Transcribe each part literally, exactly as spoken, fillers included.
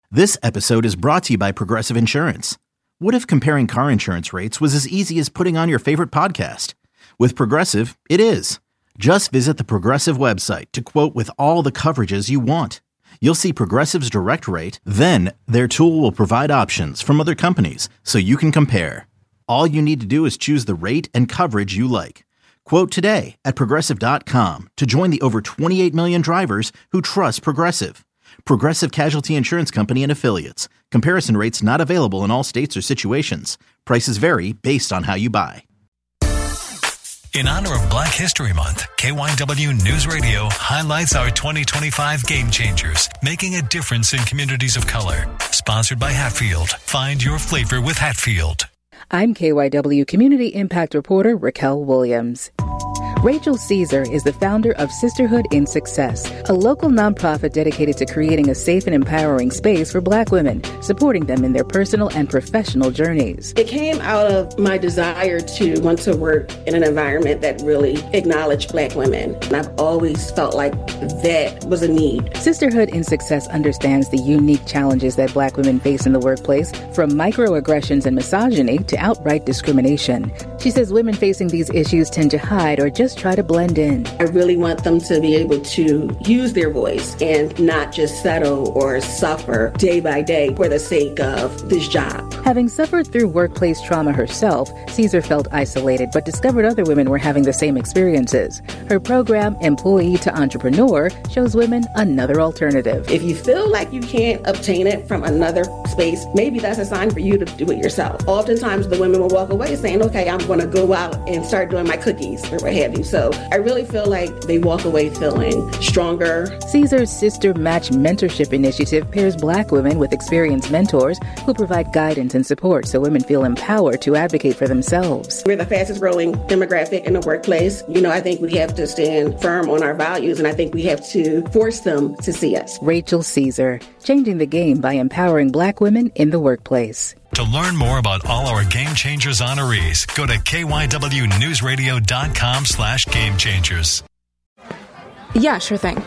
This episode is brought to you by Progressive Insurance. What if comparing car insurance rates was as easy as putting on your favorite podcast? With Progressive, it is. Just visit the Progressive website to quote with all the coverages you want. You'll see Progressive's direct rate, then their tool will provide options from other companies so you can compare. All you need to do is choose the rate and coverage you like. Quote today at Progressive dot com to join the over twenty-eight million drivers who trust Progressive. Progressive Casualty Insurance Company and Affiliates. Comparison rates not available in all states or situations. Prices vary based on how you buy. In honor of Black History Month, K Y W News Radio highlights our twenty twenty-five Game Changers, making a difference in communities of color. Sponsored by Hatfield. Find your flavor with Hatfield. I'm K Y W Community Impact Reporter Raquel Williams. Rachel Caesar is the founder of Sisterhood in Success, a local nonprofit dedicated to creating a safe and empowering space for Black women, supporting them in their personal and professional journeys. It came out of my desire to want to work in an environment that really acknowledged Black women. And I've always felt like that was a need. Sisterhood in Success understands the unique challenges that Black women face in the workplace, from microaggressions and misogyny to outright discrimination. She says women facing these issues tend to hide or just try to blend in. I really want them to be able to use their voice and not just settle or suffer day by day for the sake of this job. Having suffered through workplace trauma herself, Caesar felt isolated but discovered other women were having the same experiences. Her program, Employee to Entrepreneur, shows women another alternative. If you feel like you can't obtain it from another space, maybe that's a sign for you to do it yourself. Oftentimes the women will walk away saying, okay, I'm going to go out and start doing my cookies or what have you. So I really feel like they walk away feeling stronger. Caesar's Sister Match Mentorship Initiative pairs Black women with experienced mentors who provide guidance and support so women feel empowered to advocate for themselves. We're the fastest growing demographic in the workplace. You know, I think we have to stand firm on our values, and I think we have to force them to see us. Rachel Caesar, changing the game by empowering Black women in the workplace. To learn more about all our Game Changers honorees, go to K Y W news radio dot com slash game changers. Yeah, sure thing.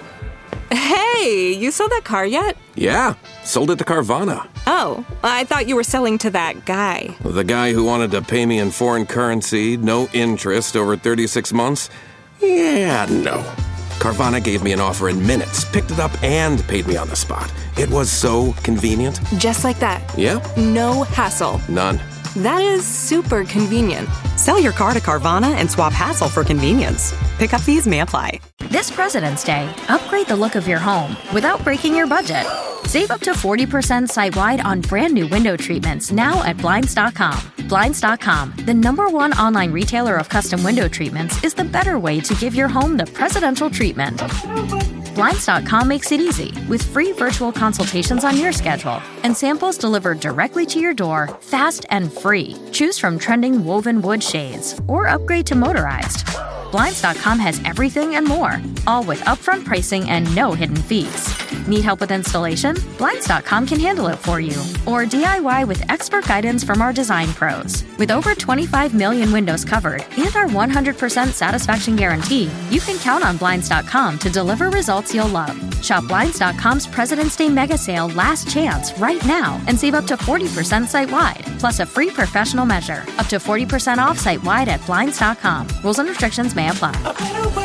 Hey, you sold that car yet? Yeah, sold it to Carvana. Oh, I thought you were selling to that guy. The guy who wanted to pay me in foreign currency, no interest, over thirty-six months? Yeah, no. Carvana gave me an offer in minutes, picked it up, and paid me on the spot. It was so convenient. Just like that. Yeah? No hassle. None. That is super convenient. Sell your car to Carvana and swap hassle for convenience. Pickup fees may apply. This President's Day, upgrade the look of your home without breaking your budget. Save up to forty percent site-wide on brand new window treatments now at Blinds dot com. Blinds dot com, the number one online retailer of custom window treatments, is the better way to give your home the presidential treatment. Blinds dot com makes it easy with free virtual consultations on your schedule and samples delivered directly to your door, fast and free. Choose from trending woven wood shades or upgrade to motorized. Blinds dot com has everything and more, all with upfront pricing and no hidden fees. Need help with installation? Blinds dot com can handle it for you. Or D I Y with expert guidance from our design pros. With over twenty-five million windows covered and our one hundred percent satisfaction guarantee, you can count on Blinds dot com to deliver results you'll love. Shop Blinds dot com's President's Day Mega Sale Last Chance right now and save up to forty percent site-wide, plus a free professional measure. Up to forty percent off site-wide at Blinds dot com. Rules and restrictions may apply.